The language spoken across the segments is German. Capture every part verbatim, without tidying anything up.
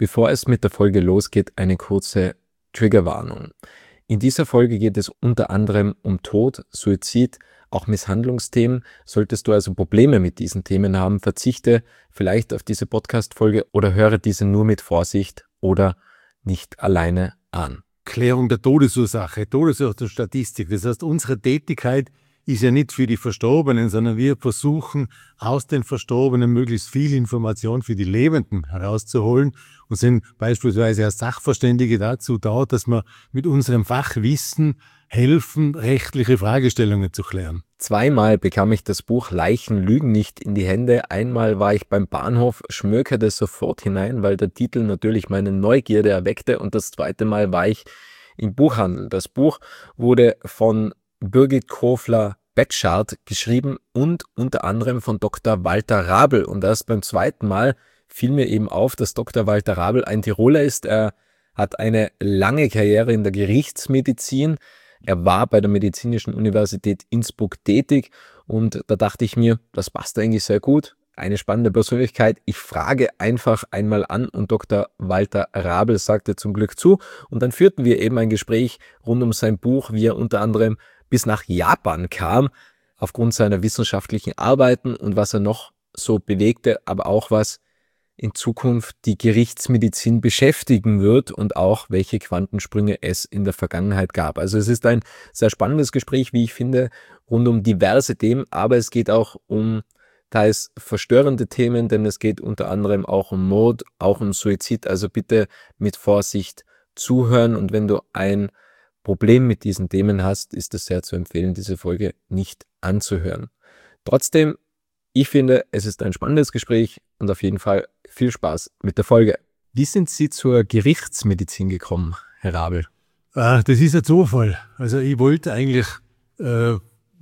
Bevor es mit der Folge losgeht, eine kurze Triggerwarnung. In dieser Folge geht es unter anderem um Tod, Suizid, auch Misshandlungsthemen. Solltest du also Probleme mit diesen Themen haben, verzichte vielleicht auf diese Podcast-Folge oder höre diese nur mit Vorsicht oder nicht alleine an. Klärung der Todesursache, Todesursachenstatistik. Das heißt, unsere Tätigkeit ist ja nicht für die Verstorbenen, sondern wir versuchen, aus den Verstorbenen möglichst viel Information für die Lebenden herauszuholen und sind beispielsweise als Sachverständige dazu da, dass wir mit unserem Fachwissen helfen, rechtliche Fragestellungen zu klären. Zweimal bekam ich das Buch Leichen lügen nicht in die Hände. Einmal war ich beim Bahnhof, schmökerte sofort hinein, weil der Titel natürlich meine Neugierde erweckte, und das zweite Mal war ich im Buchhandel. Das Buch wurde von Birgit Kofler-Betschart geschrieben und unter anderem von Doktor Walter Rabl. Und erst beim zweiten Mal fiel mir eben auf, dass Doktor Walter Rabl ein Tiroler ist. Er hat eine lange Karriere in der Gerichtsmedizin. Er war bei der Medizinischen Universität Innsbruck tätig und da dachte ich mir, das passt eigentlich sehr gut. Eine spannende Persönlichkeit. Ich frage einfach einmal an und Doktor Walter Rabl sagte zum Glück zu. Und dann führten wir eben ein Gespräch rund um sein Buch, wie er unter anderem bis nach Japan kam, aufgrund seiner wissenschaftlichen Arbeiten und was er noch so bewegte, aber auch was in Zukunft die Gerichtsmedizin beschäftigen wird und auch welche Quantensprünge es in der Vergangenheit gab. Also es ist ein sehr spannendes Gespräch, wie ich finde, rund um diverse Themen, aber es geht auch um teils verstörende Themen, denn es geht unter anderem auch um Mord, auch um Suizid. Also bitte mit Vorsicht zuhören, und wenn du ein Problem mit diesen Themen hast, ist es sehr zu empfehlen, diese Folge nicht anzuhören. Trotzdem, ich finde, es ist ein spannendes Gespräch und auf jeden Fall viel Spaß mit der Folge. Wie sind Sie zur Gerichtsmedizin gekommen, Herr Rabl? Ah, das ist ein Zufall. Also ich wollte eigentlich äh,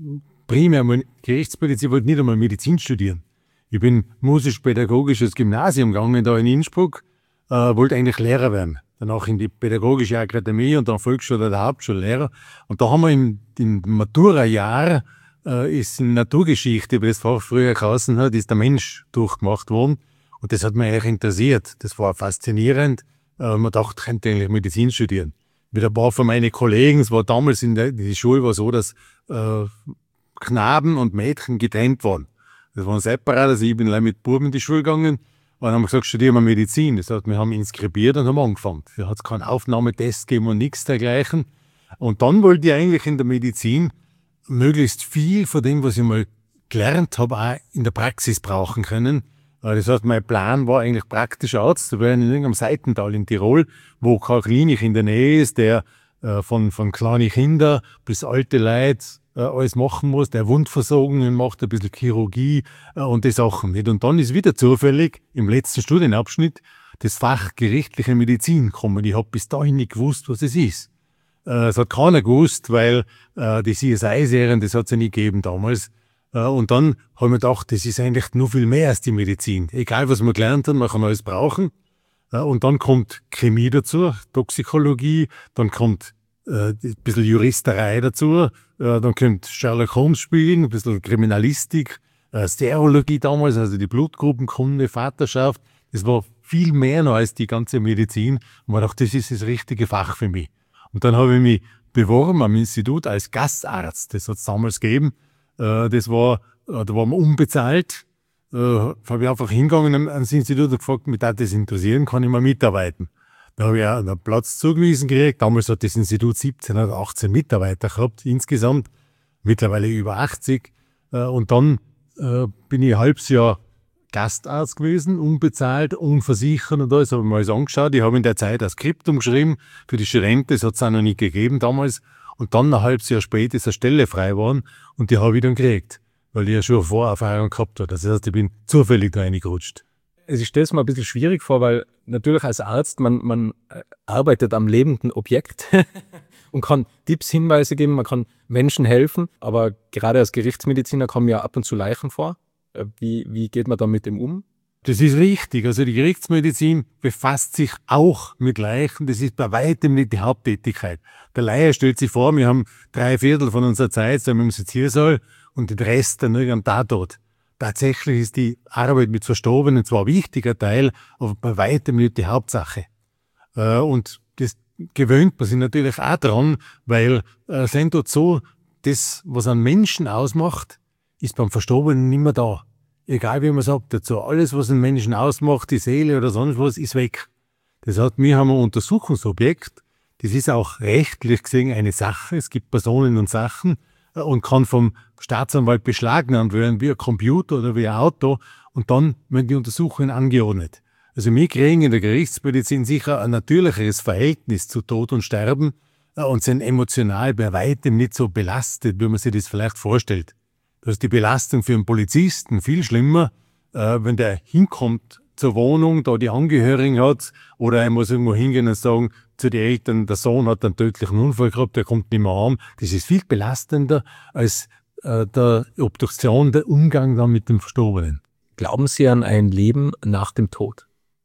primär mal Gerichtsmedizin, ich wollte nicht einmal Medizin studieren. Ich bin musisch-pädagogisches Gymnasium gegangen da in Innsbruck, äh, wollte eigentlich Lehrer werden. Danach in die Pädagogische Akademie und dann Volksschule oder Hauptschullehrer. Und da haben wir im, im Matura-Jahr äh, ist in Naturgeschichte, wie das Fach früher geheißen hat, ist der Mensch durchgemacht worden. Und das hat mich eigentlich interessiert. Das war faszinierend. Äh, man dachte, ich könnte eigentlich Medizin studieren. Mit ein paar von meinen Kollegen, es war damals in der in die Schule war so, dass äh, Knaben und Mädchen getrennt waren. Das waren separat, also ich bin allein mit Buben in die Schule gegangen. Und dann haben wir gesagt, studieren wir Medizin. Das heißt, wir haben inskribiert und haben angefangen. Da hat es keinen Aufnahmetest gegeben und nichts dergleichen. Und dann wollte ich eigentlich in der Medizin möglichst viel von dem, was ich mal gelernt habe, auch in der Praxis brauchen können. Das heißt, mein Plan war eigentlich praktischer Arzt zu werden in irgendeinem Seitental in Tirol, wo keine Klinik in der Nähe ist, der äh, von, von kleinen Kindern bis alte Leute äh, alles machen muss, der Wundversorgungen macht, ein bisschen Chirurgie äh, und die Sachen nicht. Und dann ist wieder zufällig im letzten Studienabschnitt das Fach gerichtliche Medizin gekommen. Ich habe bis dahin nicht gewusst, was es ist. Äh, es hat keiner gewusst, weil äh, die C S I-Serien, das hat es ja nicht gegeben damals. Äh, und dann habe ich mir gedacht, das ist eigentlich nur viel mehr als die Medizin. Egal, was man gelernt hat, man kann alles brauchen. Äh, und dann kommt Chemie dazu, Toxikologie, dann kommt äh, ein bisschen Juristerei dazu, äh, dann kommt Sherlock Holmes spielen, ein bisschen Kriminalistik, äh, Serologie damals, also die Blutgruppenkunde, Vaterschaft. Das war viel mehr noch als die ganze Medizin. Und man dachte, das ist das richtige Fach für mich. Und dann habe ich mich beworben am Institut als Gastarzt. Das hat es damals gegeben. Das war, da war man unbezahlt. Da habe ich einfach hingegangen ans Institut und gefragt, mich würde das interessieren, kann ich mal mitarbeiten. Da habe ich auch einen Platz zugewiesen gekriegt. Damals hat das Institut siebzehn oder achtzehn Mitarbeiter gehabt, insgesamt. Mittlerweile über achtzig. Und dann bin ich ein halbes Jahr Gastarzt gewesen, unbezahlt, unversichert und alles. Habe ich mir alles angeschaut. Ich habe in der Zeit ein Skriptum geschrieben für die Studenten. Das hat es auch noch nicht gegeben damals. Und dann ein halbes Jahr später ist eine Stelle frei geworden und die habe ich dann gekriegt, weil ich ja schon eine Vorerfahrung gehabt habe. Das heißt, ich bin zufällig da reingerutscht. Ich stelle es mir ein bisschen schwierig vor, weil natürlich als Arzt, man, man arbeitet am lebenden Objekt und kann Tipps, Hinweise geben, man kann Menschen helfen, aber gerade als Gerichtsmediziner kommen ja ab und zu Leichen vor. Wie, wie geht man da mit dem um? Das ist richtig. Also die Gerichtsmedizin befasst sich auch mit Leichen. Das ist bei weitem nicht die Haupttätigkeit. Der Laie stellt sich vor, wir haben drei Viertel von unserer Zeit so im Seziersaal und den Rest dann irgendeinem Tatort. tatsächlich ist die Arbeit mit Verstorbenen zwar ein wichtiger Teil, aber bei weitem nicht die Hauptsache. Äh, und das gewöhnt man sich natürlich auch dran, weil äh, sind dort so, das, was einen Menschen ausmacht, ist beim Verstorbenen nicht mehr da. Egal wie man sagt dazu. Alles, was einen Menschen ausmacht, die Seele oder sonst was, ist weg. Das heißt, wir haben ein Untersuchungsobjekt, das ist auch rechtlich gesehen eine Sache. Es gibt Personen und Sachen äh, und kann vom Staatsanwalt beschlagnahmt werden, wie ein Computer oder wie ein Auto, und dann werden die Untersuchungen angeordnet. Also wir kriegen in der Gerichtsmedizin sicher ein natürlicheres Verhältnis zu Tod und Sterben äh, und sind emotional bei weitem nicht so belastet, wie man sich das vielleicht vorstellt. Da ist die Belastung für einen Polizisten viel schlimmer, äh, wenn der hinkommt zur Wohnung, da die Angehörigen hat, oder er muss irgendwo hingehen und sagen zu den Eltern, der Sohn hat einen tödlichen Unfall gehabt, der kommt nicht mehr an. Das ist viel belastender als äh, der Obduktion, der Umgang dann mit dem Verstorbenen. Glauben Sie an ein Leben nach dem Tod?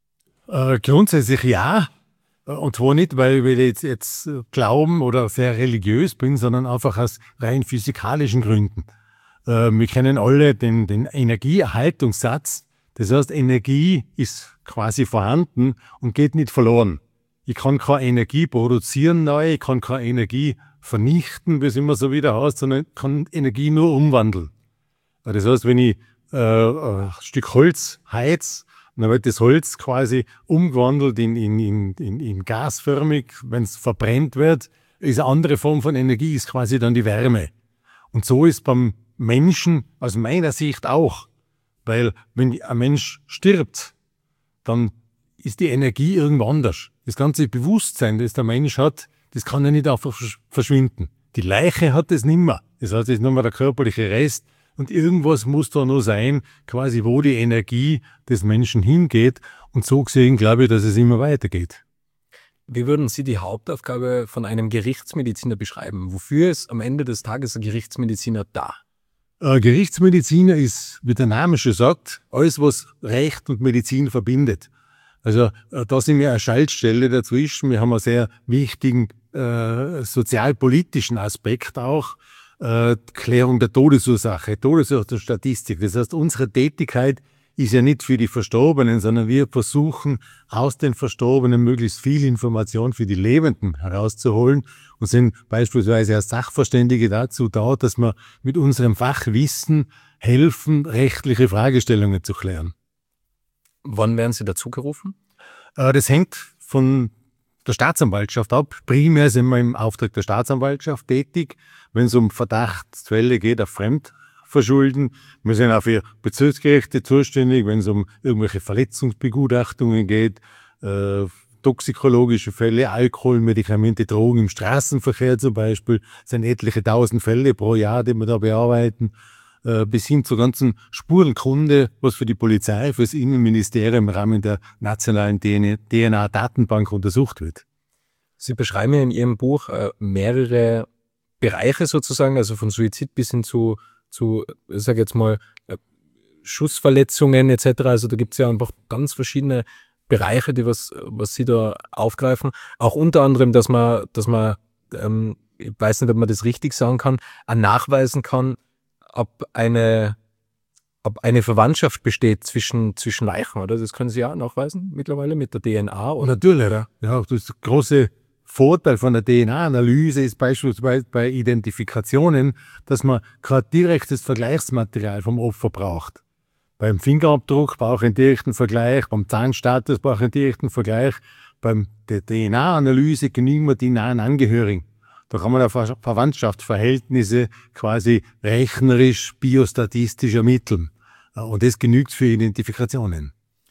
Äh, grundsätzlich ja. Und zwar nicht, weil wir jetzt, jetzt glauben oder sehr religiös bin, sondern einfach aus rein physikalischen Gründen. Äh, wir kennen alle den, den Energieerhaltungssatz. Das heißt, Energie ist quasi vorhanden und geht nicht verloren. Ich kann keine Energie produzieren neu, ich kann keine Energie vernichten, wie es immer so wieder heißt, sondern ich kann Energie nur umwandeln. Das heißt, wenn ich äh, ein Stück Holz heiz, dann wird das Holz quasi umgewandelt in, in, in, in, in gasförmig. Wenn es verbrennt wird, ist eine andere Form von Energie, ist quasi dann die Wärme. Und so ist beim Menschen aus meiner Sicht auch. Weil wenn ein Mensch stirbt, dann ist die Energie irgendwo anders. Das ganze Bewusstsein, das der Mensch hat, das kann ja nicht einfach verschwinden. Die Leiche hat es nimmer. Das heißt, es ist nur mehr der körperliche Rest. Und irgendwas muss da noch sein, quasi wo die Energie des Menschen hingeht. Und so gesehen glaube ich, dass es immer weitergeht. Wie würden Sie die Hauptaufgabe von einem Gerichtsmediziner beschreiben? Wofür ist am Ende des Tages ein Gerichtsmediziner da? Ein Gerichtsmediziner ist, wie der Name schon sagt, alles, was Recht und Medizin verbindet. Also da sind wir eine Schaltstelle dazwischen. Wir haben einen sehr wichtigen äh, sozialpolitischen Aspekt auch. Äh, Klärung der Todesursache, Todesursachenstatistik. Das heißt, unsere Tätigkeit ist ja nicht für die Verstorbenen, sondern wir versuchen, aus den Verstorbenen möglichst viel Information für die Lebenden herauszuholen und sind beispielsweise als Sachverständige dazu da, dass wir mit unserem Fachwissen helfen, rechtliche Fragestellungen zu klären. Wann werden Sie dazu gerufen? Äh, das hängt von der Staatsanwaltschaft ab. Primär sind wir im Auftrag der Staatsanwaltschaft tätig, wenn es um Verdachtsfälle geht auf Fremdverschulden. Wir sind auch für Bezirksgerichte zuständig, wenn es um irgendwelche Verletzungsbegutachtungen geht, äh, toxikologische Fälle, Alkohol, Medikamente, Drogen im Straßenverkehr zum Beispiel. Es sind etliche tausend Fälle pro Jahr, die wir da bearbeiten, äh, bis hin zur ganzen Spurenkunde, was für die Polizei, für das Innenministerium im Rahmen der nationalen D N A-Datenbank untersucht wird. Sie beschreiben ja in Ihrem Buch äh, mehrere Bereiche sozusagen, also von Suizid bis hin zu, zu ich sage jetzt mal, äh, Schussverletzungen et cetera. Also da gibt es ja einfach ganz verschiedene Bereiche, die was, was Sie da aufgreifen. Auch unter anderem, dass man, dass man, ähm, ich weiß nicht, ob man das richtig sagen kann, nachweisen kann, ob eine, ob eine Verwandtschaft besteht zwischen, zwischen Leichen, oder? Das können Sie ja nachweisen mittlerweile mit der D N A, oder? Natürlich, ja. Ja, das große Vorteil von der D N A-Analyse ist beispielsweise bei Identifikationen, dass man kein direktes Vergleichsmaterial vom Opfer braucht. Beim Fingerabdruck brauche ich einen direkten Vergleich, beim Zahnstatus brauche ich einen direkten Vergleich, beim der D N A-Analyse genügen wir die nahen Angehörigen. Da kann man auf Verwandtschaftsverhältnisse quasi rechnerisch, biostatistisch ermitteln. Und das genügt für Identifikationen.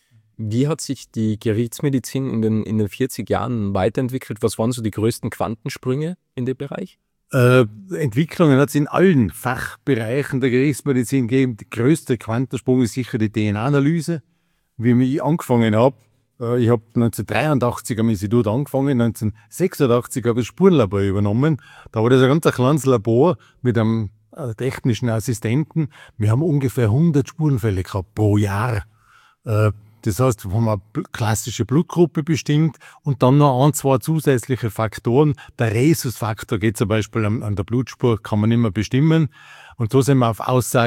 Wie hat sich die Gerichtsmedizin in den, in den vierzig Jahren weiterentwickelt? Was waren so die größten Quantensprünge in dem Bereich? Äh, Entwicklungen hat es in allen Fachbereichen der Gerichtsmedizin gegeben. Der größte Quantensprung ist sicher die D N A-Analyse. Wie ich angefangen habe, äh, ich habe neunzehnhundertdreiundachtzig am Institut angefangen, neunzehnhundertsechsundachtzig habe ich das Spurenlabor übernommen. Da war das ein ganz kleines Labor mit einem äh, technischen Assistenten. Wir haben ungefähr hundert Spurenfälle gehabt pro Jahr. Äh, Das heißt, wir haben eine klassische Blutgruppe bestimmt und dann noch ein, zwei zusätzliche Faktoren. Der Rhesusfaktor geht zum Beispiel an, an der Blutspur, kann man nicht mehr bestimmen. Und so sind wir auf Aussage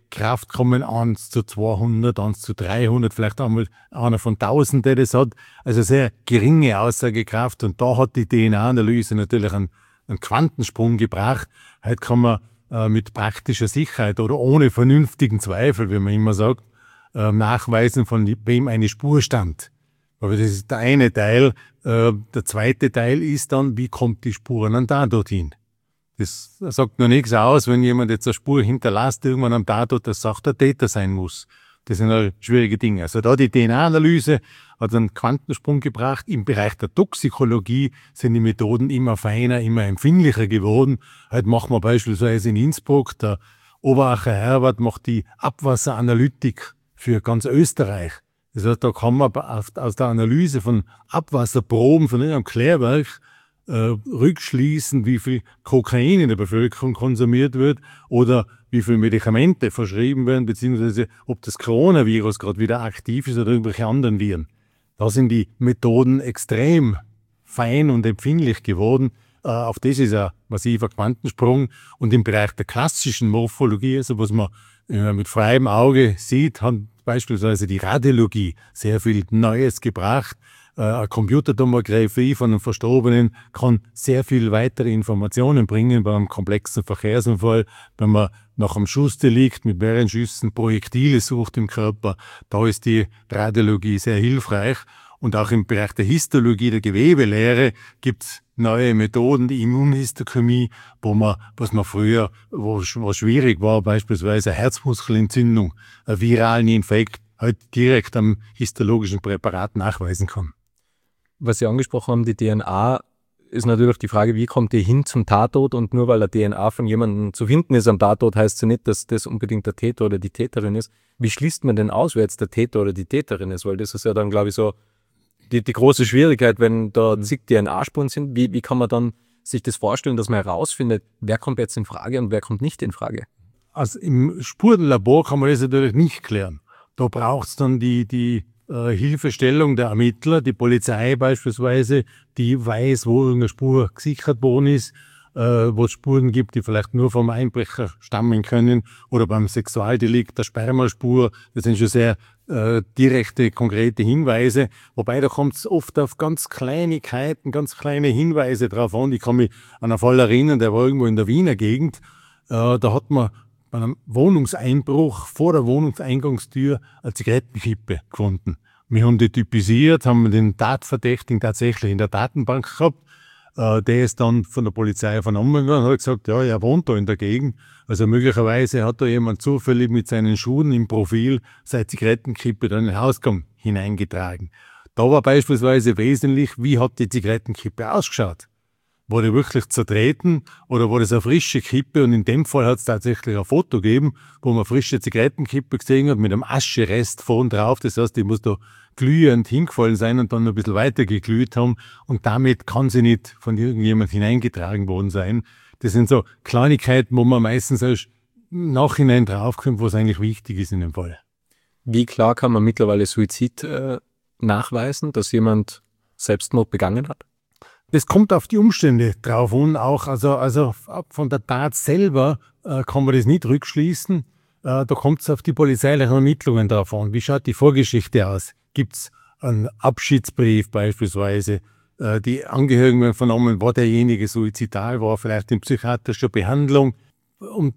Kraft kommen, eins zu zweihundert, eins zu dreihundert, vielleicht einmal einer von tausend, der das hat. Also sehr geringe Aussagekraft. Und da hat die D N A-Analyse natürlich einen, einen Quantensprung gebracht. Heute kann man äh, mit praktischer Sicherheit oder ohne vernünftigen Zweifel, wie man immer sagt, äh, nachweisen, von wem eine Spur stammt. Aber das ist der eine Teil. Äh, der zweite Teil ist dann, wie kommt die Spur an den Tatort hin? Das sagt noch nichts aus, wenn jemand jetzt eine Spur hinterlässt, irgendwann am Tatort, das sagt der Täter sein muss. Das sind halt schwierige Dinge. Also da die D N A-Analyse hat einen Quantensprung gebracht. Im Bereich der Toxikologie sind die Methoden immer feiner, immer empfindlicher geworden. Heute machen wir beispielsweise in Innsbruck, der Oberacher Herbert macht die Abwasseranalytik für ganz Österreich. Das heißt, da kann man aus der Analyse von Abwasserproben von einem Klärwerk äh, rückschließen, wie viel Kokain in der Bevölkerung konsumiert wird oder wie viele Medikamente verschrieben werden, beziehungsweise ob das Coronavirus gerade wieder aktiv ist oder irgendwelche anderen Viren. Da sind die Methoden extrem fein und empfindlich geworden. Äh, auf das ist ein massiver Quantensprung. Und im Bereich der klassischen Morphologie, also was man äh, mit freiem Auge sieht, hat beispielsweise die Radiologie sehr viel Neues gebracht. Eine Computertomographie von einem Verstorbenen kann sehr viel weitere Informationen bringen bei einem komplexen Verkehrsunfall, wenn man nach einem Schussdelikt mit mehreren Schüssen Projektile sucht im Körper. Da ist die Radiologie sehr hilfreich. Und auch im Bereich der Histologie, der Gewebelehre, gibt es neue Methoden, die Immunhistochemie, wo man, was man früher, wo, was schwierig war, beispielsweise eine Herzmuskelentzündung, einen viralen Infekt, halt direkt am histologischen Präparat nachweisen kann. Was Sie angesprochen haben, die D N A, ist natürlich die Frage, wie kommt die hin zum Tatort? Und nur weil eine D N A von jemandem zu finden ist am Tatort, heißt es ja nicht, dass das unbedingt der Täter oder die Täterin ist. Wie schließt man denn aus, wer jetzt der Täter oder die Täterin ist? Weil das ist ja dann, glaube ich, so die, die große Schwierigkeit, wenn da zig D N A-Spuren sind. Wie, wie kann man dann sich das vorstellen, dass man herausfindet, wer kommt jetzt in Frage und wer kommt nicht in Frage? Also im Spurenlabor kann man das natürlich nicht klären. Da braucht es dann die, die äh, Hilfestellung der Ermittler, die Polizei beispielsweise, die weiß, wo irgendeine Spur gesichert worden ist, äh, wo es Spuren gibt, die vielleicht nur vom Einbrecher stammen können, oder beim Sexualdelikt der Spermaspur. Das sind schon sehr äh, direkte, konkrete Hinweise. Wobei da kommt es oft auf ganz Kleinigkeiten, ganz kleine Hinweise drauf an. Ich kann mich an einen Fall erinnern, der war irgendwo in der Wiener Gegend. Äh, da hat man bei einem Wohnungseinbruch vor der Wohnungseingangstür eine Zigarettenkippe gefunden. Wir haben die typisiert, haben den Tatverdächtigen tatsächlich in der Datenbank gehabt. Äh, der ist dann von der Polizei vernommen worden und hat gesagt, ja, er wohnt da in der Gegend. Also möglicherweise hat da jemand zufällig mit seinen Schuhen im Profil seine Zigarettenkippe dann in den Hausgang hineingetragen. Da war beispielsweise wesentlich, wie hat die Zigarettenkippe ausgeschaut? War die wirklich zertreten oder war das eine frische Kippe? Und in dem Fall hat es tatsächlich ein Foto gegeben, wo man frische Zigarettenkippe gesehen hat mit einem Ascherest vorn drauf. Das heißt, die muss da glühend hingefallen sein und dann noch ein bisschen weiter geglüht haben. Und damit kann sie nicht von irgendjemand hineingetragen worden sein. Das sind so Kleinigkeiten, wo man meistens erst im Nachhinein draufkommt, was eigentlich wichtig ist in dem Fall. Wie klar kann man mittlerweile Suizid äh, nachweisen, dass jemand Selbstmord begangen hat? Das kommt auf die Umstände drauf an. Auch also, also von der Tat selber äh, kann man das nicht rückschließen. Äh, da kommt es auf die polizeilichen Ermittlungen drauf an. Wie schaut die Vorgeschichte aus? Gibt es einen Abschiedsbrief beispielsweise? Äh, die Angehörigen werden vernommen, war derjenige suizidal, war vielleicht in psychiatrischer Behandlung. Und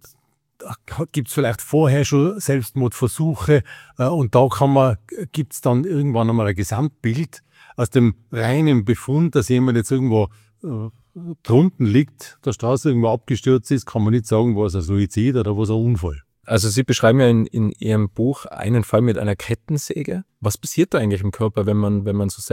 gibt es vielleicht vorher schon Selbstmordversuche? Äh, und da kann man, gibt es dann irgendwann einmal ein Gesamtbild. Aus dem reinen Befund, dass jemand jetzt irgendwo äh, drunten liegt, der Straße irgendwo abgestürzt ist, kann man nicht sagen, war es ein Suizid oder war es ein Unfall. Also Sie beschreiben ja in, in Ihrem Buch einen Fall mit einer Kettensäge. Was passiert da eigentlich im Körper, wenn man, wenn man so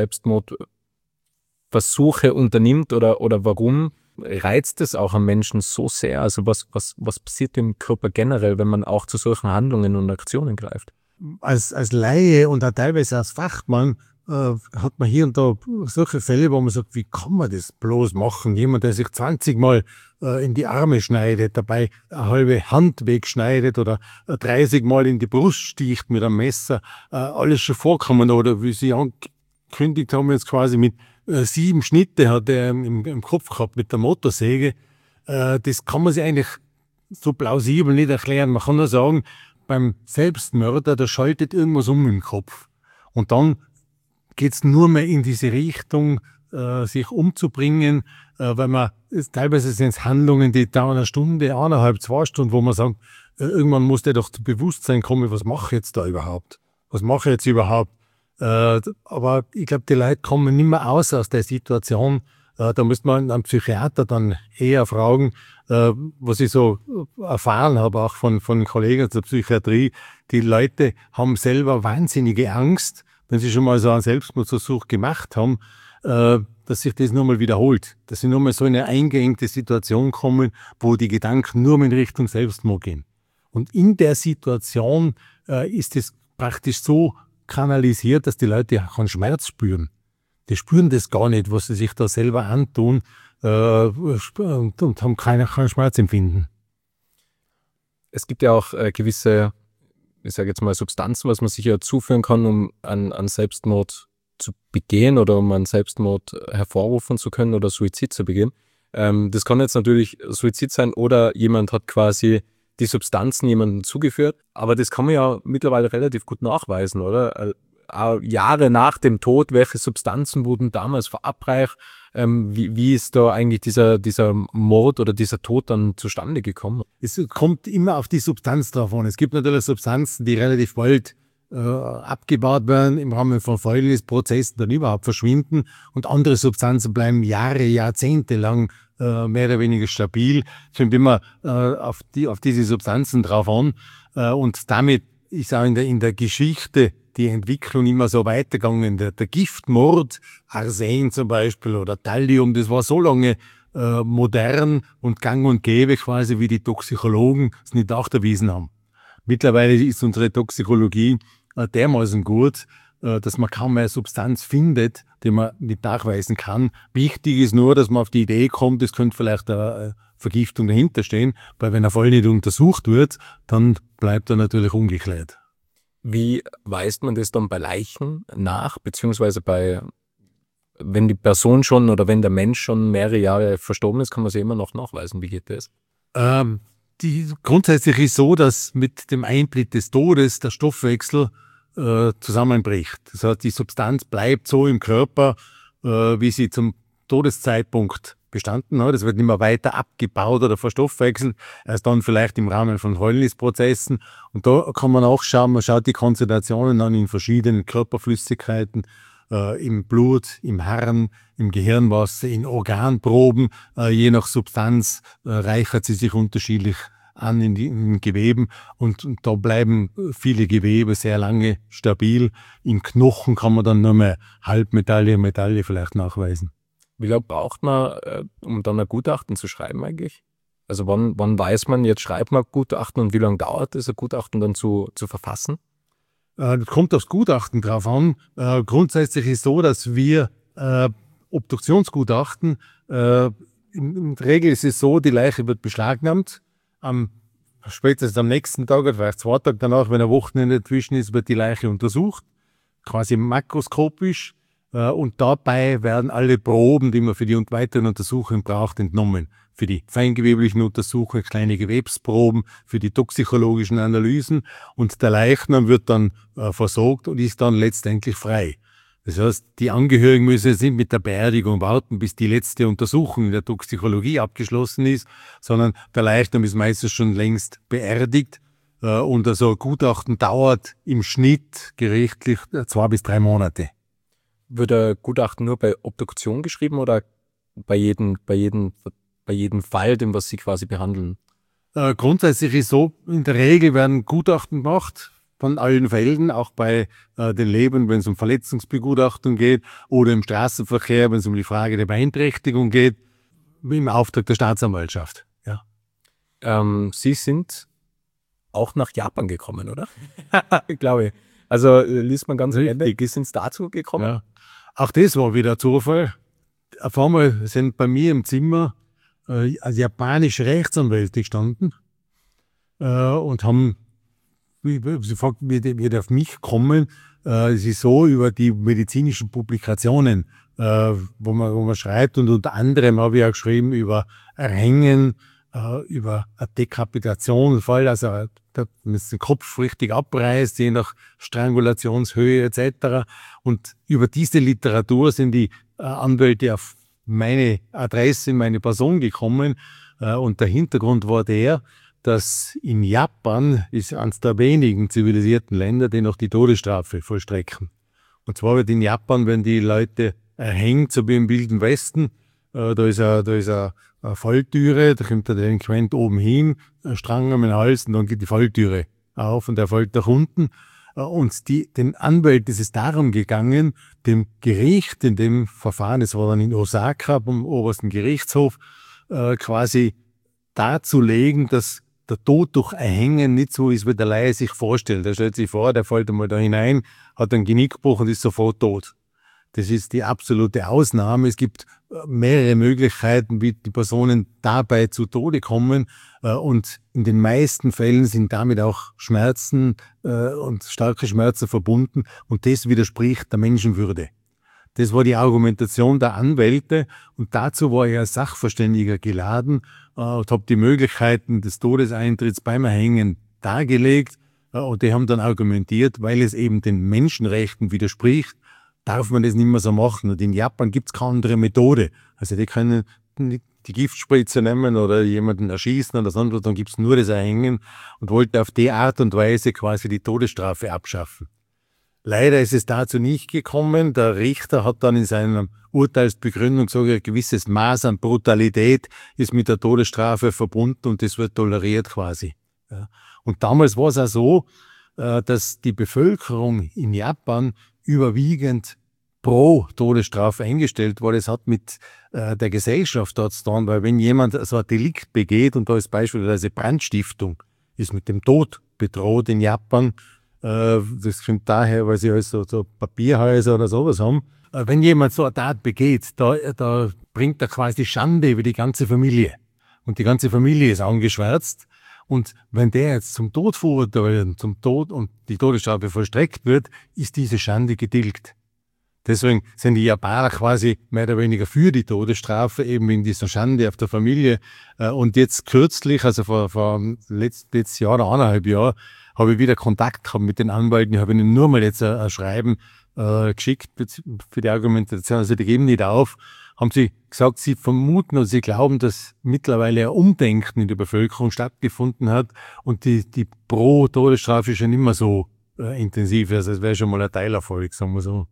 Selbstmordversuche unternimmt oder, oder warum reizt es auch am Menschen so sehr? Also was, was, was passiert im Körper generell, wenn man auch zu solchen Handlungen und Aktionen greift? Als, als Laie und auch teilweise als Fachmann hat man hier und da solche Fälle, wo man sagt, wie kann man das bloß machen? Jemand, der sich zwanzig Mal äh, in die Arme schneidet, dabei eine halbe Hand wegschneidet oder dreißig Mal in die Brust sticht mit einem Messer, äh, alles schon vorkommen. Oder wie Sie angekündigt haben, jetzt quasi mit äh, sieben Schnitte hat er im, im Kopf gehabt mit der Motorsäge. Äh, das kann man sich eigentlich so plausibel nicht erklären. Man kann nur sagen, beim Selbstmörder, da schaltet irgendwas um im Kopf. Und dann geht's nur mehr in diese Richtung, äh, sich umzubringen, äh, weil man, teilweise sind es Handlungen, die dauern eine Stunde, eineinhalb, zwei Stunden, wo man sagt, äh, irgendwann muss der doch zu Bewusstsein kommen, was mache ich jetzt da überhaupt? Was mache ich jetzt überhaupt? Äh, aber ich glaube, die Leute kommen nicht mehr aus aus der Situation. Äh, da müsste man einen Psychiater dann eher fragen, äh, was ich so erfahren habe, auch von, von Kollegen aus der Psychiatrie. Die Leute haben selber wahnsinnige Angst, wenn sie schon mal so einen Selbstmordversuch gemacht haben, äh, dass sich das nur mal wiederholt. Dass sie nur mal so in eine eingeengte Situation kommen, wo die Gedanken nur mal in Richtung Selbstmord gehen. Und in der Situation äh, ist es praktisch so kanalisiert, dass die Leute keinen Schmerz spüren. Die spüren das gar nicht, was sie sich da selber antun, äh, und, und haben keine, kein Schmerzempfinden. Es gibt ja auch äh, gewisse, ich sage jetzt mal, Substanzen, was man sich ja zuführen kann, um an, an Selbstmord zu begehen oder um einen Selbstmord hervorrufen zu können oder Suizid zu begehen. Ähm, das kann jetzt natürlich Suizid sein oder jemand hat quasi die Substanzen jemandem zugeführt, aber das kann man ja mittlerweile relativ gut nachweisen, oder? Äh, Jahre nach dem Tod, welche Substanzen wurden damals verabreicht, ähm, wie, wie ist da eigentlich dieser, dieser Mord oder dieser Tod dann zustande gekommen? Es kommt immer auf die Substanz drauf an. Es gibt natürlich Substanzen, die relativ bald äh, abgebaut werden, im Rahmen von Fäulnisprozessen dann überhaupt verschwinden, und andere Substanzen bleiben Jahre, Jahrzehnte lang äh, mehr oder weniger stabil. Es kommt immer äh, auf, die, auf diese Substanzen drauf an, äh, und damit ist auch in der, in der Geschichte die Entwicklung immer so weitergegangen. Der, der Giftmord, Arsen zum Beispiel oder Thallium, das war so lange äh, modern und gang und gäbe quasi, wie die Toxikologen es nicht nachgewiesen haben. Mittlerweile ist unsere Toxikologie äh, dermaßen gut, äh, dass man kaum mehr Substanz findet, die man nicht nachweisen kann. Wichtig ist nur, dass man auf die Idee kommt, es könnte vielleicht eine Vergiftung dahinter stehen, weil wenn ein Fall nicht untersucht wird, dann bleibt er natürlich ungeklärt. Wie weist man das dann bei Leichen nach, beziehungsweise bei, wenn die Person schon oder wenn der Mensch schon mehrere Jahre verstorben ist, kann man sie immer noch nachweisen? Wie geht das? Ähm, die, grundsätzlich ist so, dass mit dem Eintritt des Todes der Stoffwechsel äh, zusammenbricht. Das heißt, die Substanz bleibt so im Körper, äh, wie sie zum Todeszeitpunkt bestanden hat. Es wird nicht mehr weiter abgebaut oder verstoffwechselt, erst dann vielleicht im Rahmen von Fäulnisprozessen. Und da kann man auch schauen, man schaut die Konzentrationen an in verschiedenen Körperflüssigkeiten, äh, im Blut, im Harn, im Gehirnwasser, in Organproben. Äh, je nach Substanz äh, reichert sie sich unterschiedlich an in, die, in den Geweben, und, und da bleiben viele Gewebe sehr lange stabil. In Knochen kann man dann nur mehr Halbmetalle, Metalle vielleicht nachweisen. Wie lange braucht man, äh, um dann ein Gutachten zu schreiben eigentlich? Also wann, wann weiß man, jetzt schreibt man Gutachten, und wie lange dauert es, ein Gutachten dann zu, zu verfassen? Äh, das kommt aufs Gutachten drauf an. Äh, grundsätzlich ist es so, dass wir äh, Obduktionsgutachten, äh, in, in der Regel ist es so, die Leiche wird beschlagnahmt. Am, spätestens am nächsten Tag oder vielleicht zwei Tage danach, wenn ein Wochenende dazwischen ist, wird die Leiche untersucht, quasi makroskopisch. Und dabei werden alle Proben, die man für die weiteren Untersuchungen braucht, entnommen. Für die feingeweblichen Untersuchungen kleine Gewebsproben, für die toxikologischen Analysen. Und der Leichnam wird dann äh, versorgt und ist dann letztendlich frei. Das heißt, die Angehörigen müssen jetzt nicht mit der Beerdigung warten, bis die letzte Untersuchung in der Toxikologie abgeschlossen ist, sondern der Leichnam ist meistens schon längst beerdigt. Äh, und also ein Gutachten dauert im Schnitt gerichtlich zwei bis drei Monate. Wird ein Gutachten nur bei Obduktion geschrieben oder bei jedem, bei jedem, bei jedem Fall, den was Sie quasi behandeln? Äh, grundsätzlich ist so, in der Regel werden Gutachten gemacht von allen Fällen, auch bei äh, den Leben, wenn es um Verletzungsbegutachtung geht, oder im Straßenverkehr, wenn es um die Frage der Beeinträchtigung geht, im Auftrag der Staatsanwaltschaft. Ja. Ähm, Sie sind auch nach Japan gekommen, oder? Glaube ich. Also liest man ganz richtig. Wie sind Sie dazu gekommen? Ja. Auch das war wieder Zufall. Auf einmal sind bei mir im Zimmer äh, japanische Rechtsanwälte gestanden äh, und haben, wie, sie fragt, wie, wie die auf mich kommen. Äh, es ist so, über die medizinischen Publikationen, äh, wo, man, wo man schreibt, und unter anderem habe ich auch geschrieben über Erhängen, äh, über eine Dekapitationsfall, also wenn man den Kopf richtig abreißt, je nach Strangulationshöhe et cetera. Und über diese Literatur sind die äh, Anwälte auf meine Adresse, meine Person gekommen. Äh, und der Hintergrund war der, dass in Japan ist eines der wenigen zivilisierten Länder, die noch die Todesstrafe vollstrecken. Und zwar wird in Japan, wenn die Leute erhängt, so wie im Wilden Westen, äh, da ist eine, da ist eine, eine Falltüre, da kommt der Delinquent oben hin, ein Strang um den Hals und dann geht die Falltüre auf und er fällt nach unten. Äh, und die, den Anwälten ist es darum gegangen, dem Gericht in dem Verfahren, es war dann in Osaka beim obersten Gerichtshof, äh, quasi darzulegen, dass der Tod durch Erhängen nicht so ist, wie der Laie sich vorstellt. Er stellt sich vor, der fällt einmal da hinein, hat einen Genickbruch und ist sofort tot. Das ist die absolute Ausnahme. Es gibt mehrere Möglichkeiten, wie die Personen dabei zu Tode kommen. Und in den meisten Fällen sind damit auch Schmerzen und starke Schmerzen verbunden. Und das widerspricht der Menschenwürde. Das war die Argumentation der Anwälte. Und dazu war ich als Sachverständiger geladen und habe die Möglichkeiten des Todeseintritts beim Erhängen dargelegt. Und die haben dann argumentiert, weil es eben den Menschenrechten widerspricht, darf man das nicht mehr so machen. Und in Japan gibt es keine andere Methode. Also die können die Giftspritze nehmen oder jemanden erschießen oder sonst was, dann gibt es nur das Erhängen und wollte auf die Art und Weise quasi die Todesstrafe abschaffen. Leider ist es dazu nicht gekommen. Der Richter hat dann in seiner Urteilsbegründung gesagt, ein gewisses Maß an Brutalität ist mit der Todesstrafe verbunden und das wird toleriert quasi. Und damals war es auch so, dass die Bevölkerung in Japan überwiegend pro Todesstrafe eingestellt war. Das hat mit äh, der Gesellschaft dort zu tun, weil wenn jemand so ein Delikt begeht, und da ist beispielsweise Brandstiftung, ist mit dem Tod bedroht in Japan, äh, das kommt daher, weil sie also so Papierhäuser oder sowas haben. Äh, wenn jemand so eine Tat begeht, da, da bringt er quasi Schande über die ganze Familie. Und die ganze Familie ist angeschwärzt. Und wenn der jetzt zum Tod verurteilt, zum Tod und die Todesstrafe vollstreckt wird, ist diese Schande getilgt. Deswegen sind die Japaner quasi mehr oder weniger für die Todesstrafe, eben wegen dieser Schande auf der Familie. Und jetzt kürzlich, also vor, vor letztes Jahr oder eineinhalb Jahr, habe ich wieder Kontakt gehabt mit den Anwälten. Ich habe ihnen nur mal jetzt ein, ein Schreiben äh, geschickt für die Argumentation. Also die geben nicht auf. Haben sie gesagt, sie vermuten und sie glauben, dass mittlerweile ein Umdenken in der Bevölkerung stattgefunden hat und die, die Pro-Todesstrafe schon immer so äh, intensiv ist. Also das wäre schon mal ein Teilerfolg, sagen wir so.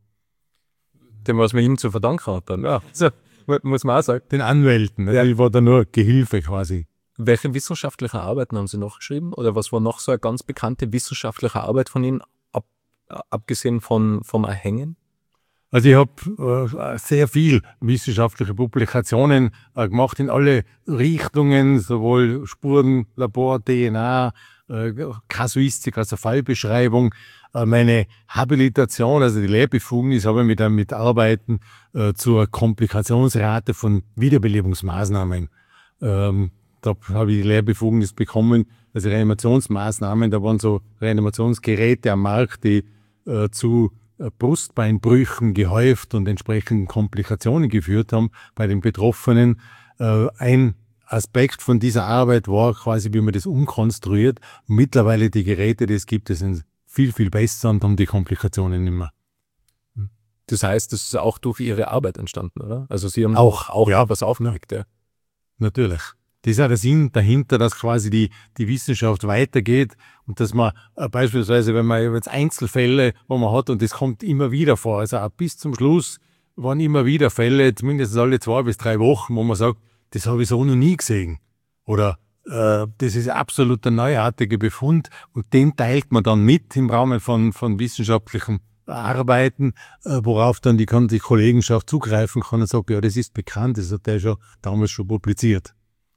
Dem, was man ihm zu verdanken hat dann. Ja, so, muss man auch sagen. Den Anwälten, ja. Ich war da nur Gehilfe quasi. Welche wissenschaftliche Arbeiten haben Sie noch geschrieben? Oder was war noch so eine ganz bekannte wissenschaftliche Arbeit von Ihnen, ab, abgesehen von, vom Erhängen? Also ich habe äh, sehr viel wissenschaftliche Publikationen äh, gemacht in alle Richtungen, sowohl Spurenlabor, D N A, äh, Kasuistik, also Fallbeschreibung. Äh, meine Habilitation, also die Lehrbefugnis, habe ich mit, äh, mit Arbeiten äh, zur Komplikationsrate von Wiederbelebungsmaßnahmen. Ähm, da habe ich die Lehrbefugnis bekommen, also Reanimationsmaßnahmen, da waren so Reanimationsgeräte am Markt, die äh, zu Brustbeinbrüchen gehäuft und entsprechenden Komplikationen geführt haben bei den Betroffenen. Ein Aspekt von dieser Arbeit war quasi, wie man das umkonstruiert. Und mittlerweile die Geräte, die es gibt, die sind viel, viel besser und haben die Komplikationen nicht mehr. Das heißt, das ist auch durch Ihre Arbeit entstanden, oder? Also Sie haben auch, auch ja, was aufgekriegt, ja. Natürlich. Das ist auch der Sinn dahinter, dass quasi die, die Wissenschaft weitergeht und dass man äh, beispielsweise, wenn man jetzt Einzelfälle, wo man hat und das kommt immer wieder vor, also auch bis zum Schluss waren immer wieder Fälle, zumindest alle zwei bis drei Wochen, wo man sagt, das habe ich so noch nie gesehen. Oder äh, das ist absolut ein neuartiger Befund und den teilt man dann mit im Rahmen von, von wissenschaftlichen Arbeiten, äh, worauf dann die, die Kollegenschaft zugreifen kann und sagt, ja, das ist bekannt, das hat der schon damals schon publiziert.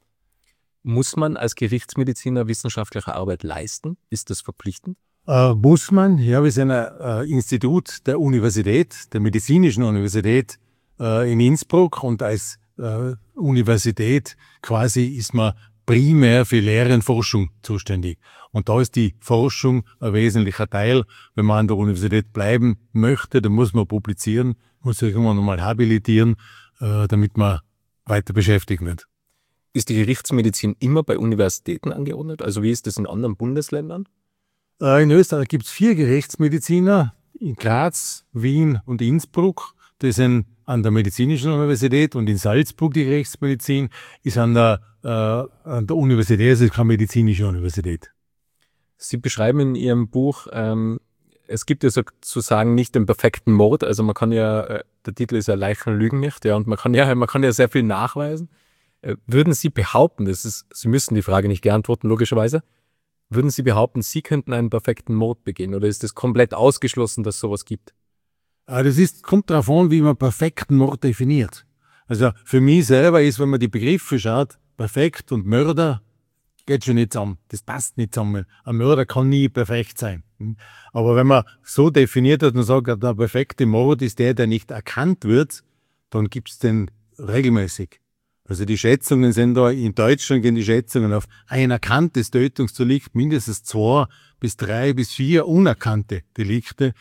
Muss man als Gerichtsmediziner wissenschaftliche Arbeit leisten? Ist das verpflichtend? Äh, muss man. Ja, wir sind ein äh, Institut der Universität, der Medizinischen Universität äh, in Innsbruck und als äh, Universität quasi ist man primär für Lehre und Forschung zuständig. Und da ist die Forschung ein wesentlicher Teil. Wenn man an der Universität bleiben möchte, dann muss man publizieren, muss sich irgendwann nochmal habilitieren, äh, damit man weiter beschäftigt wird. Ist die Gerichtsmedizin immer bei Universitäten angeordnet? Also wie ist das in anderen Bundesländern? Äh, in Österreich gibt es vier Gerichtsmediziner in Graz, Wien und Innsbruck. Die sind an der Medizinischen Universität, und in Salzburg die Gerichtsmedizin ist an der, äh, an der Universität, also keine medizinische Universität. Sie beschreiben in Ihrem Buch, ähm, es gibt ja sozusagen nicht den perfekten Mord. Also man kann ja, äh, der Titel ist ja Leichen lügen nicht, ja, und man kann ja, man kann ja sehr viel nachweisen. Äh, würden Sie behaupten, das ist, Sie müssen die Frage nicht beantworten, logischerweise, würden Sie behaupten, Sie könnten einen perfekten Mord begehen, oder ist es komplett ausgeschlossen, dass es sowas gibt? Das ist, kommt darauf an, wie man perfekten Mord definiert. Also für mich selber ist, wenn man die Begriffe schaut, perfekt und Mörder, geht schon nicht zusammen. Das passt nicht zusammen. Ein Mörder kann nie perfekt sein. Aber wenn man so definiert hat und sagt, der perfekte Mord ist der, der nicht erkannt wird, dann gibt es den regelmäßig. Also die Schätzungen sind da, in Deutschland gehen die Schätzungen auf ein erkanntes Tötungsdelikt, mindestens zwei bis drei bis vier unerkannte Delikte.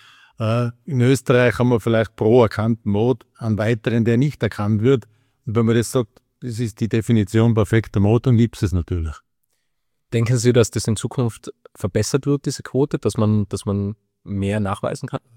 In Österreich haben wir vielleicht pro erkannten Mord einen weiteren, der nicht erkannt wird. Und wenn man das sagt, das ist die Definition perfekter Mord, dann gibt es es natürlich. Denken Sie, dass das in Zukunft verbessert wird, diese Quote, dass man, dass man mehr nachweisen kann?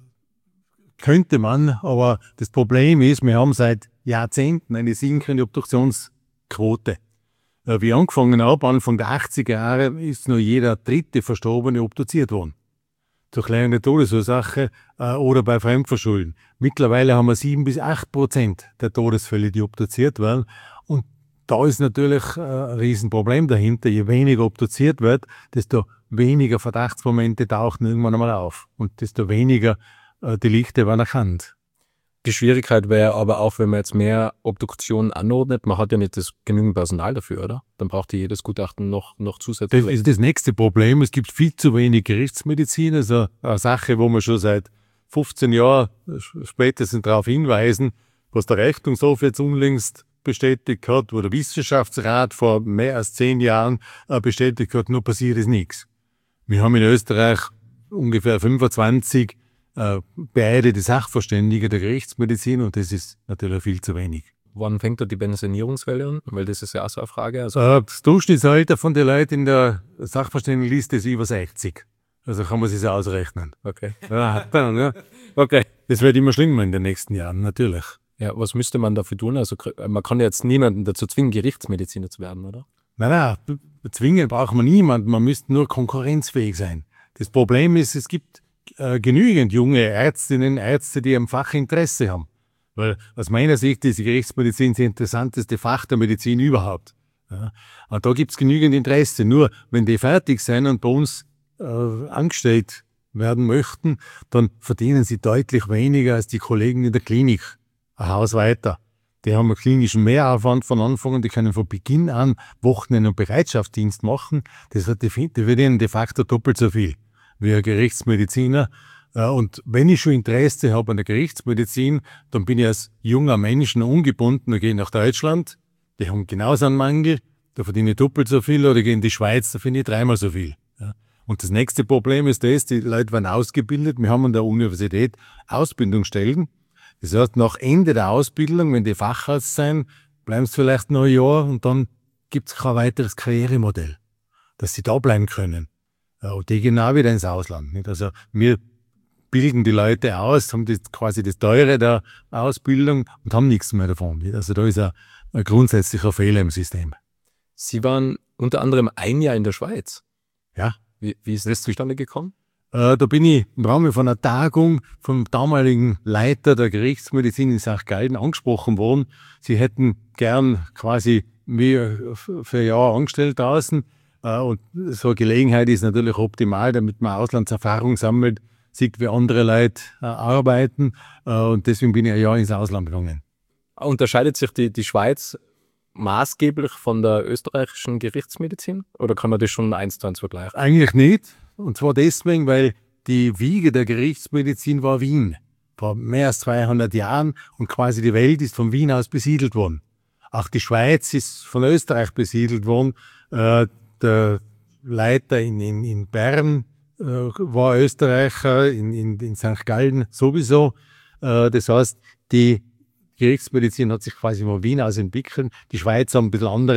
Könnte man, aber das Problem ist, wir haben seit Jahrzehnten eine sinkende Obduktionsquote. Wie ich angefangen habe, Anfang der achtziger Jahre, ist nur jeder dritte Verstorbene obduziert worden. Durch klärende Todesursache äh, oder bei Fremdverschulden. Mittlerweile haben wir sieben bis acht Prozent der Todesfälle, die obduziert werden. Und da ist natürlich äh, ein Riesenproblem dahinter. Je weniger obduziert wird, desto weniger Verdachtsmomente tauchen irgendwann einmal auf. Und desto weniger äh, Delikte werden erkannt. Die Schwierigkeit wäre aber auch, wenn man jetzt mehr Obduktionen anordnet, man hat ja nicht das genügend Personal dafür, oder? Dann braucht ja jedes Gutachten noch, noch zusätzlich. Das ist das nächste Problem. Es gibt viel zu wenig Gerichtsmedizin. Also eine Sache, wo wir schon seit fünfzehn Jahren spätestens darauf hinweisen, was der Rechnungshof jetzt unlängst bestätigt hat, wo der Wissenschaftsrat vor mehr als zehn Jahren bestätigt hat, nur passiert ist nichts. Wir haben in Österreich ungefähr fünfundzwanzig äh, beeidete Sachverständige der Gerichtsmedizin, und das ist natürlich viel zu wenig. Wann fängt da die Pensionierungswelle an? Weil das ist ja auch so eine Frage. Also äh, das Durchschnittsalter von den Leuten in der Sachverständigenliste ist über sechzig. Also kann man sich das ausrechnen. Okay. Ja, dann, ja. Okay. Das wird immer schlimmer in den nächsten Jahren, natürlich. Ja, was müsste man dafür tun? Also man kann ja jetzt niemanden dazu zwingen, Gerichtsmediziner zu werden, oder? Nein, nein, zwingen braucht man niemanden. Man müsste nur konkurrenzfähig sein. Das Problem ist, es gibt äh, genügend junge Ärztinnen, Ärzte, die am Fach Interesse haben. Weil aus meiner Sicht ist die Gerichtsmedizin das interessanteste Fach der Medizin überhaupt. Ja. Und da gibt es genügend Interesse. Nur wenn die fertig sind und bei uns äh, angestellt werden möchten, dann verdienen sie deutlich weniger als die Kollegen in der Klinik. Ein Haus weiter. Die haben einen klinischen Mehraufwand von Anfang an, die können von Beginn an Wochenend- und Bereitschaftsdienst machen. Das hat die, die verdienen de facto doppelt so viel wie ein Gerichtsmediziner. Und wenn ich schon Interesse habe an der Gerichtsmedizin, dann bin ich als junger Mensch noch ungebunden und gehe nach Deutschland. Die haben genauso einen Mangel, da verdiene ich doppelt so viel, oder gehe in die Schweiz, da finde ich dreimal so viel. Und das nächste Problem ist das, die Leute werden ausgebildet. Wir haben an der Universität Ausbildungsstellen. Das heißt, nach Ende der Ausbildung, wenn die Facharzt sein, bleiben sie vielleicht noch ein Jahr und dann gibt es kein weiteres Karrieremodell, dass sie da bleiben können. Und die gehen auch wieder ins Ausland. Nicht? Also wir bilden die Leute aus, haben das, quasi das Teure der Ausbildung und haben nichts mehr davon. Nicht? Also da ist ein, ein grundsätzlicher Fehler im System. Sie waren unter anderem ein Jahr in der Schweiz. Ja. Wie, wie ist das zustande gekommen? Äh, da bin ich im Rahmen von einer Tagung vom damaligen Leiter der Gerichtsmedizin in Sankt Gallen angesprochen worden. Sie hätten gern quasi mich für ein Jahr angestellt draußen. Äh, und so eine Gelegenheit ist natürlich optimal, damit man Auslandserfahrung sammelt, sieht, wie andere Leute äh, arbeiten. Äh, und deswegen bin ich ein Jahr ins Ausland gegangen. Unterscheidet sich die, die Schweiz maßgeblich von der österreichischen Gerichtsmedizin? Oder kann man das schon eins zu eins vergleichen? Eigentlich nicht. Und zwar deswegen, weil die Wiege der Gerichtsmedizin war Wien. Vor mehr als zweihundert Jahren, und quasi die Welt ist von Wien aus besiedelt worden. Auch die Schweiz ist von Österreich besiedelt worden. Äh, der Leiter in, in, in Bern äh, war Österreicher, in, in, in Sankt Gallen sowieso. Äh, das heißt, die Gerichtsmedizin hat sich quasi von Wien aus entwickelt. Die Schweiz haben ein bisschen andere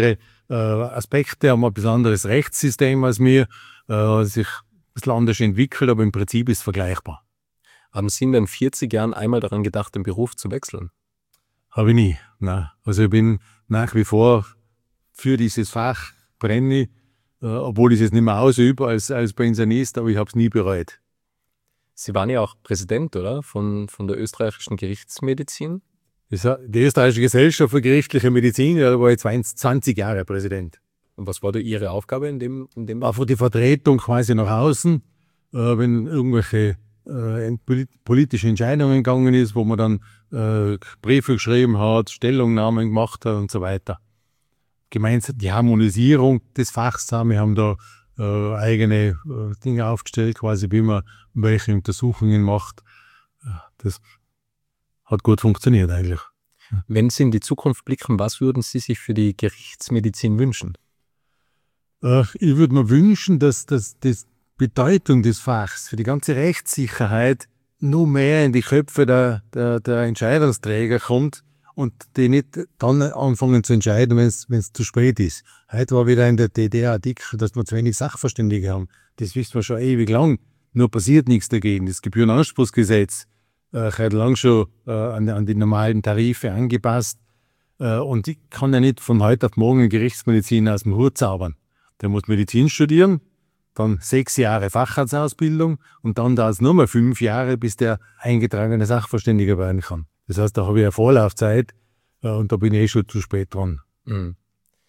äh, Aspekte, haben ein besonderes Rechtssystem als wir, äh, sich ein bisschen anders entwickelt, aber im Prinzip ist es vergleichbar. Haben Sie in den vierzig Jahren einmal daran gedacht, den Beruf zu wechseln? Habe ich nie. Nein. Also ich bin nach wie vor für dieses Fach brenne ich, äh, obwohl ich es nicht mehr ausübe als, als Pensionist, aber ich habe es nie bereut. Sie waren ja auch Präsident, oder? Von, von der österreichischen Gerichtsmedizin? Das, die österreichische Gesellschaft für gerichtliche Medizin, da war ich zwanzig Jahre Präsident. Und was war da Ihre Aufgabe in dem, in dem? War für die Vertretung quasi nach außen, äh, wenn irgendwelche äh, politische Entscheidungen gegangen ist, wo man dann äh, Briefe geschrieben hat, Stellungnahmen gemacht hat und so weiter. Gemeinsam die Harmonisierung des Fachs haben. Wir haben da äh, eigene äh, Dinge aufgestellt, quasi wie man welche Untersuchungen macht. Das hat gut funktioniert eigentlich. Wenn Sie in die Zukunft blicken, was würden Sie sich für die Gerichtsmedizin wünschen? Äh, ich würde mir wünschen, dass, dass die Bedeutung des Fachs für die ganze Rechtssicherheit nur mehr in die Köpfe der, der, der Entscheidungsträger kommt und die nicht dann anfangen zu entscheiden, wenn es zu spät ist. Heute war wieder in der D D R Artikel, dass wir zu wenig Sachverständige haben. Das wissen wir schon ewig lang. Nur passiert nichts dagegen. Das Gebührenanspruchsgesetz äh, hat lang schon äh, an, an die normalen Tarife angepasst. Äh, und ich kann ja nicht von heute auf morgen Gerichtsmedizin aus dem Hut zaubern. Der muss Medizin studieren, dann sechs Jahre Facharztausbildung und dann dauert es nur mal fünf Jahre, bis der eingetragene Sachverständiger werden kann. Das heißt, da habe ich eine Vorlaufzeit äh, und da bin ich eh schon zu spät dran. Mhm.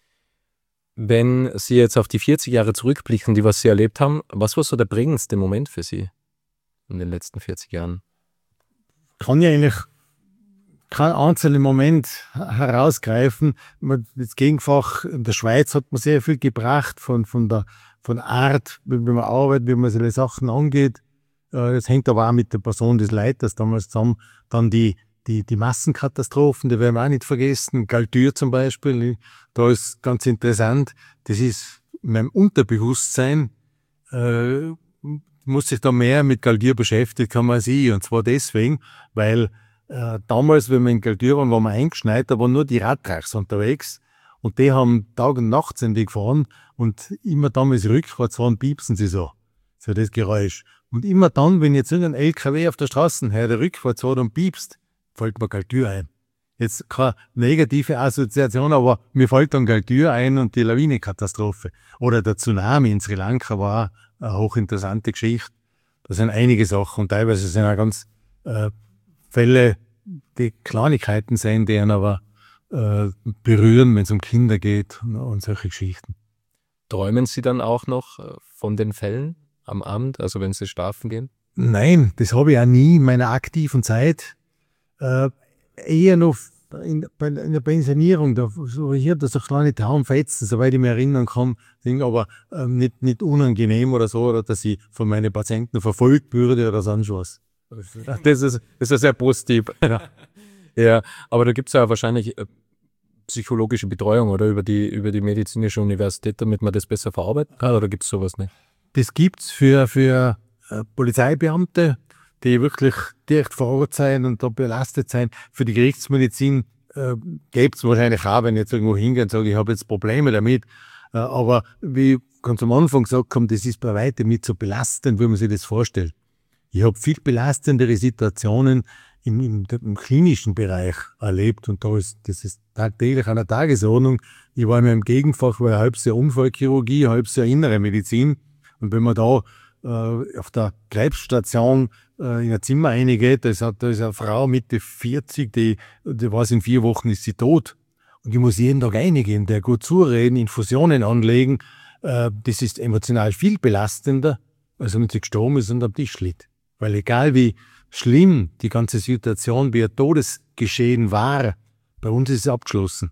Wenn Sie jetzt auf die vierzig Jahre zurückblicken, die was Sie erlebt haben, was war so der prägendste Moment für Sie in den letzten vierzig Jahren? Kann ja eigentlich keinen einzelnen Moment herausgreifen. Das Gegenfach in der Schweiz hat man sehr viel gebracht von, von der von Art, wie man arbeitet, wie man solche Sachen angeht. Das hängt aber auch mit der Person des Leiters damals zusammen. Dann die, die, die Massenkatastrophen, die werden wir auch nicht vergessen. Galtür zum Beispiel, da ist ganz interessant. Das ist in meinem Unterbewusstsein, äh, muss sich da mehr mit Galtür beschäftigt haben als ich. Und zwar deswegen, weil äh, damals, wenn wir in Galtür waren, waren wir eingeschneit, da waren nur die Radtrachs unterwegs. Und die haben Tag und Nacht sind die gefahren und immer dann, wenn sie rückwärts fahren, piepsen sie so. So das Geräusch. Und immer dann, wenn jetzt irgendein L K W auf der Straße her, der rückwärts fährt und piepst, fällt mir Galtür ein. Jetzt keine negative Assoziation, aber mir fällt dann Galtür ein und die Lawinekatastrophe. Oder der Tsunami in Sri Lanka war eine hochinteressante Geschichte. Da sind einige Sachen und teilweise sind auch ganz äh, Fälle, die Kleinigkeiten sind, die einen aber äh, berühren, wenn es um Kinder geht und, und solche Geschichten. Träumen Sie dann auch noch von den Fällen am Abend, also wenn Sie schlafen gehen? Nein, das habe ich auch nie in meiner aktiven Zeit. Äh, eher noch in, in der Pensionierung, da so hier das so kleine Traumfetzen, soweit ich mich erinnern kann, aber äh, nicht, nicht unangenehm oder so, oder dass ich von meinen Patienten verfolgt würde oder sonst was. Das ist, das ist sehr positiv. Ja, ja, aber da gibt es ja wahrscheinlich äh, psychologische Betreuung oder über die, über die medizinische Universität, damit man das besser verarbeiten kann, oder gibt es sowas nicht? Das gibt es für, für äh, Polizeibeamte, die wirklich direkt vor Ort sein und da belastet sein. Für die Gerichtsmedizin äh, gibt es wahrscheinlich auch, wenn ich jetzt irgendwo hingehe und sage, ich habe jetzt Probleme damit. Äh, aber wie ich ganz am Anfang gesagt habe, das ist bei weitem nicht so belastend, wie man sich das vorstellt. Ich habe viel belastendere Situationen im, im, im klinischen Bereich erlebt und da ist, das ist tagtäglich an der Tagesordnung. Ich war in meinem Gegenfach, war halb sehr Unfallchirurgie, halb sehr innere Medizin. Und wenn man da äh, auf der Krebsstation äh, in ein Zimmer reingeht, da ist, da ist eine Frau Mitte vierzig, die, die weiß, in vier Wochen ist sie tot. Und ich muss jeden Tag reingehen, der gut zureden, Infusionen anlegen. Äh, das ist emotional viel belastender, als wenn sie gestorben ist und am Tisch liegt. Weil egal wie schlimm die ganze Situation, wie ein Todesgeschehen war, bei uns ist es abgeschlossen.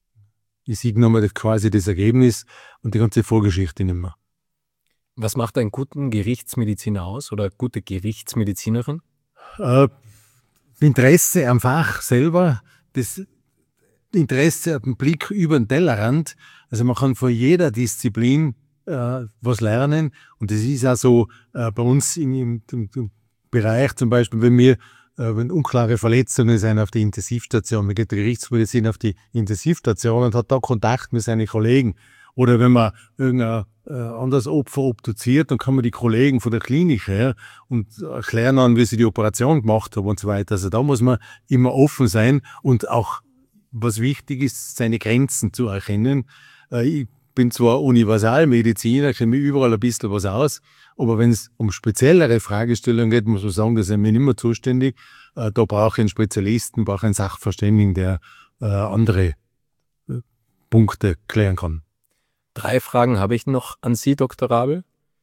Ich sehe nochmal quasi das Ergebnis und die ganze Vorgeschichte nicht mehr. Was macht einen guten Gerichtsmediziner aus oder eine gute Gerichtsmedizinerin? Äh, Interesse am Fach selber, das Interesse, einen Blick über den Tellerrand. Also man kann von jeder Disziplin äh, was lernen und das ist auch so äh, bei uns im, im, im Bereich zum Beispiel, wenn wir äh, wenn unklare Verletzungen sind auf die Intensivstation. Man geht der Gerichtsmedizin auf die Intensivstation und hat da Kontakt mit seinen Kollegen. Oder wenn man irgendein äh, anderes Opfer obduziert, dann kann man die Kollegen von der Klinik her und erklären an, wie sie die Operation gemacht haben und so weiter. Also da muss man immer offen sein und auch, was wichtig ist, seine Grenzen zu erkennen. Äh, ich bin zwar Universalmediziner, kenne mich überall ein bisschen was aus, aber wenn es um speziellere Fragestellungen geht, muss man sagen, da sind wir nicht mehr zuständig. Äh, da brauche ich einen Spezialisten, brauche ich einen Sachverständigen, der äh, andere äh, Punkte klären kann. Drei Fragen habe ich noch an Sie, Doktor Rabl.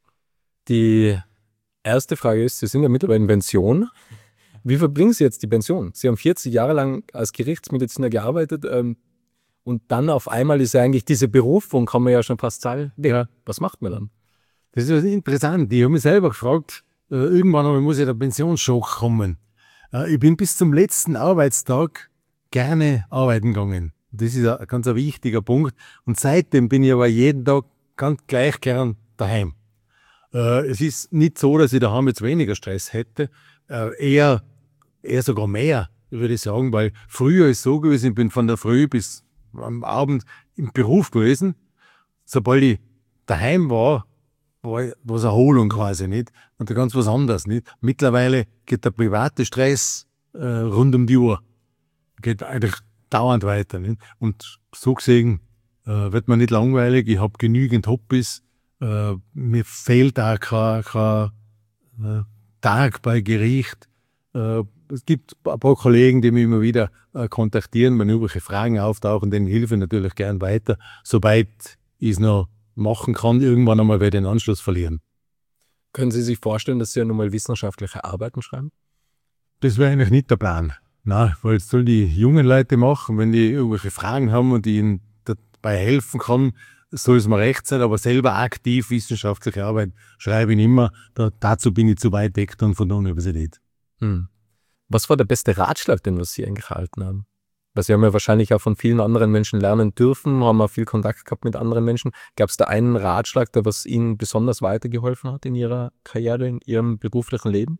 Die erste Frage ist, Sie sind ja mittlerweile in Pension. Wie verbringen Sie jetzt die Pension? Sie haben vierzig Jahre lang als Gerichtsmediziner gearbeitet ähm, und dann auf einmal ist ja eigentlich diese Berufung, kann man ja schon fast sagen, ja, was macht man dann? Das ist interessant. Ich habe mich selber gefragt, äh, irgendwann einmal muss ja der Pensionsschock kommen. Äh, ich bin bis zum letzten Arbeitstag gerne arbeiten gegangen. Das ist ein ganz ein wichtiger Punkt. Und seitdem bin ich aber jeden Tag ganz gleich gern daheim. Äh, es ist nicht so, dass ich daheim jetzt weniger Stress hätte. Äh, eher, eher sogar mehr, würde ich sagen, weil früher ist es so gewesen, ich bin von der Früh bis am Abend im Beruf gewesen. Sobald ich daheim war, war was Erholung quasi nicht. Und da ganz was anderes nicht. Mittlerweile geht der private Stress äh, rund um die Uhr. Geht eigentlich dauernd weiter. Nicht? Und so gesehen äh, wird man nicht langweilig. Ich habe genügend Hobbys. Äh, mir fehlt auch kein, kein äh, Tag bei Gericht. Äh, es gibt ein paar Kollegen, die mich immer wieder äh, kontaktieren, wenn irgendwelche Fragen auftauchen, denen helfe ich natürlich gern weiter, sobald ich es noch machen kann, irgendwann einmal werde ich den Anschluss verlieren. Können Sie sich vorstellen, dass Sie ja nochmal wissenschaftliche Arbeiten schreiben? Das wäre eigentlich nicht der Plan. Nein, weil es soll die jungen Leute machen, wenn die irgendwelche Fragen haben und ich ihnen dabei helfen kann, soll es mir recht sein, aber selber aktiv wissenschaftliche Arbeit schreibe ich nicht mehr. Da, dazu bin ich zu weit weg dann von der Universität. Hm. Was war der beste Ratschlag, den was Sie eigentlich erhalten haben? Weil Sie haben ja wahrscheinlich auch von vielen anderen Menschen lernen dürfen, haben auch viel Kontakt gehabt mit anderen Menschen. Gab es da einen Ratschlag, der was Ihnen besonders weitergeholfen hat in Ihrer Karriere, in Ihrem beruflichen Leben?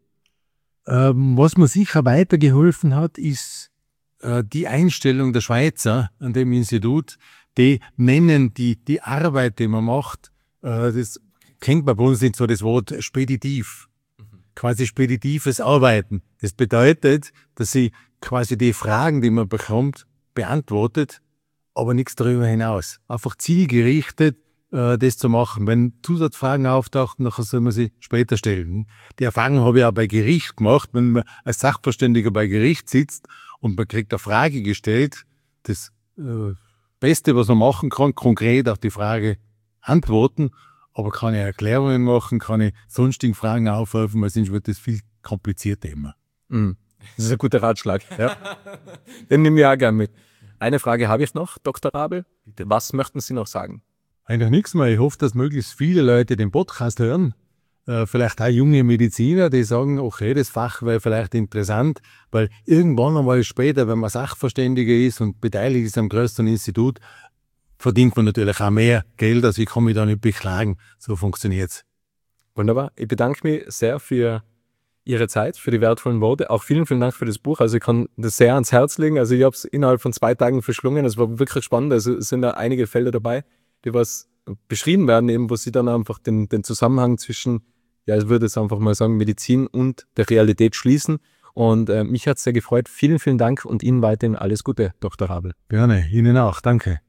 Ähm, was mir sicher weitergeholfen hat, ist äh, die Einstellung der Schweizer an dem Institut. Die nennen die, die Arbeit, die man macht, äh, das kennt man bei uns nicht so das Wort speditiv. Mhm. Quasi speditives Arbeiten. Das bedeutet, dass sie quasi die Fragen, die man bekommt, beantwortet, aber nichts darüber hinaus. Einfach zielgerichtet äh, das zu machen. Wenn Zusatzfragen auftauchen, dann soll man sie später stellen. Die Erfahrung habe ich auch bei Gericht gemacht, wenn man als Sachverständiger bei Gericht sitzt und man kriegt eine Frage gestellt, das äh, Beste, was man machen kann, konkret auf die Frage antworten, aber kann ich Erklärungen machen, kann ich sonstigen Fragen aufhelfen, weil sonst wird das viel komplizierter immer. Mhm. Das ist ein guter Ratschlag. Ja. Den nehmen wir auch gerne mit. Eine Frage habe ich noch, Doktor Rabl. Was möchten Sie noch sagen? Eigentlich nichts mehr. Ich hoffe, dass möglichst viele Leute den Podcast hören. Äh, vielleicht auch junge Mediziner, die sagen, okay, das Fach wäre vielleicht interessant, weil irgendwann einmal später, wenn man Sachverständiger ist und beteiligt ist am größten Institut, verdient man natürlich auch mehr Geld, also ich kann mich da nicht beklagen. So funktioniert es. Wunderbar. Ich bedanke mich sehr für Ihre Zeit, für die wertvollen Worte. Auch vielen, vielen Dank für das Buch. Also ich kann das sehr ans Herz legen. Also ich habe es innerhalb von zwei Tagen verschlungen. Es war wirklich spannend. Also es sind da einige Felder dabei, die was beschrieben werden, eben, wo Sie dann einfach den, den Zusammenhang zwischen, ja, ich würde es einfach mal sagen, Medizin und der Realität schließen. Und äh, mich hat es sehr gefreut. Vielen, vielen Dank und Ihnen weiterhin alles Gute, Doktor Rabl. Gerne, Ihnen auch. Danke.